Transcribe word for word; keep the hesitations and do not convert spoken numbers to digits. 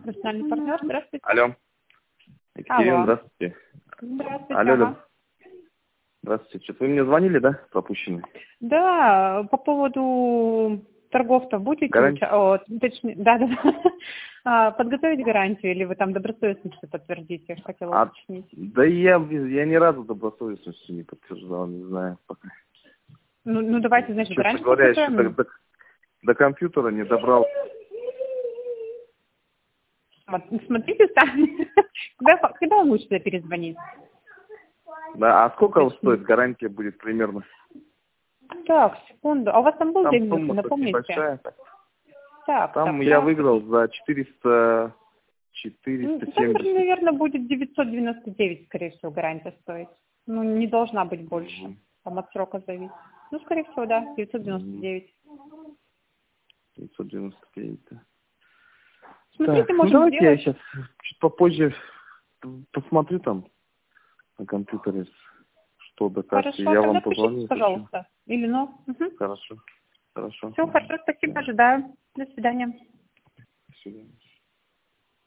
Профессиональный партнер, здравствуйте. Алло. Екатерина, Алло. здравствуйте. Здравствуйте. Алло, алло. Ага. Здравствуйте. Что-то вы мне звонили, да, пропущенный? Да, по поводу торгов-то будете Гарантия? уча- о, точнее, да, да, да. А, подготовить гарантию или вы там добросовестностью подтвердите, хотела А, уточнить. да я, я ни разу добросовестностью не подтверждал, не знаю пока. Ну, ну давайте, значит, Честно гарантию говоря, еще до, подготовим. до, до компьютера не добрал. Смо- Смотрите сами, когда, когда вам лучше перезвонить? Да, а сколько Уточнить. стоит гарантия будет примерно? Так, секунду. А у вас там был Там день, сумма хоть напомните? небольшая. Так, Там так, я так. выиграл за четыреста, Ну, четыреста там, семьдесят. наверное, будет девятьсот девяносто девять, скорее всего, гарантия стоить. Ну, не должна быть больше. Мгм. Там от срока зависит. Ну, скорее всего, да, девятьсот девяносто Мгм. девять. девятьсот девяносто девять, да. Смотрите, Так, ну можем давайте я сделать. сейчас чуть попозже посмотрю там на компьютере, что до карты. Хорошо, Я тогда вам пишите, позвоню, если что. пожалуйста. Или ну. Хорошо. Хорошо. Все, хорошо, спасибо, ожидаю. До свидания. До свидания.